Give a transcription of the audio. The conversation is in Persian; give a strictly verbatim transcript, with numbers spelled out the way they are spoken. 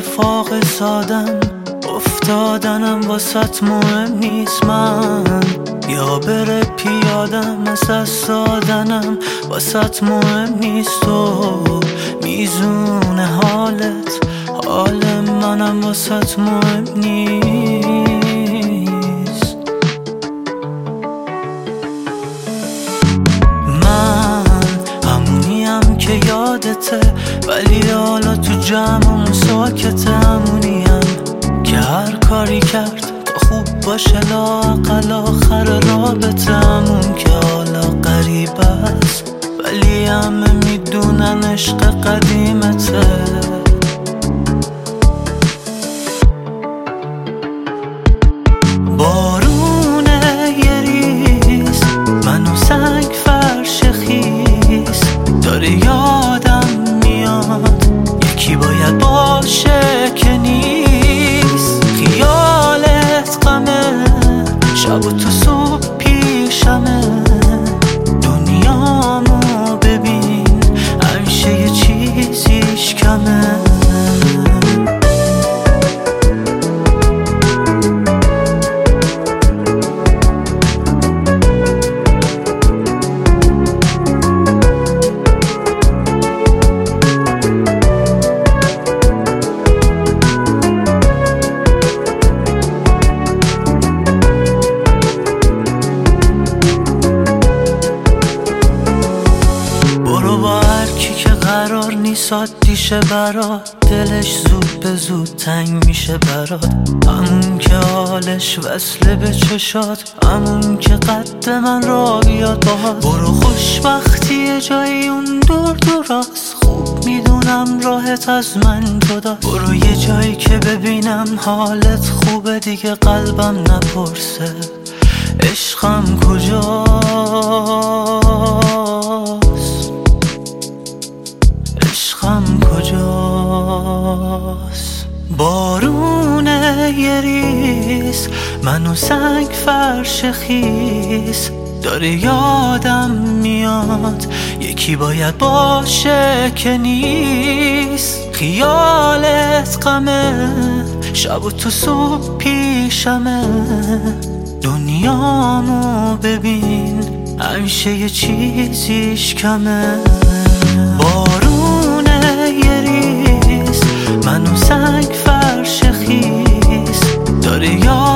رفاق سادم، افتادنم واسط مهم نیست. من یا بره پیادم، از دست دادنم واسط مهم نیست. تو میزون حالت، حال منم واسط مهم نیست. من همونیم که یادته، ولی حالا تو جمعمون ساکته. همونیم که هر کاری کرد تا خوب باشه، لااقل آخر رابطه. همون که حالا غریب است، ولی همه میدونن عشق قدیمته. بارونه یه ریز، منو سنگ فرش خیس، داره یادم میاد یکی باید باشه که نیست. خیالت غمه، شب و تو صبح پیشمه. دنیامو ببین، همیشه یه چیزیش کمه. قرار نیست دیشه برات، دلش زود به زود تنگ میشه برات. همون که حالش وصله به چشات، همون که قد من را بیاد باهات. برو خوشبختی جایی اون دور دوراست، خوب میدونم راحت از من جدا. برو یه جایی که ببینم حالت خوبه، دیگه قلبم نپرسه عشقم کجاست، عشقم کجاست. بارونه یه ریز، منو سنگ فرش خیس، داره یادم میاد یکی باید باشه که نیست. خیالت غمه، شب و تو صبح پیشمه. دنیامو ببین، همیشه یه چیزیش کمه. بارونه یه ریز، منو سنگ فرش خیس، داره یادم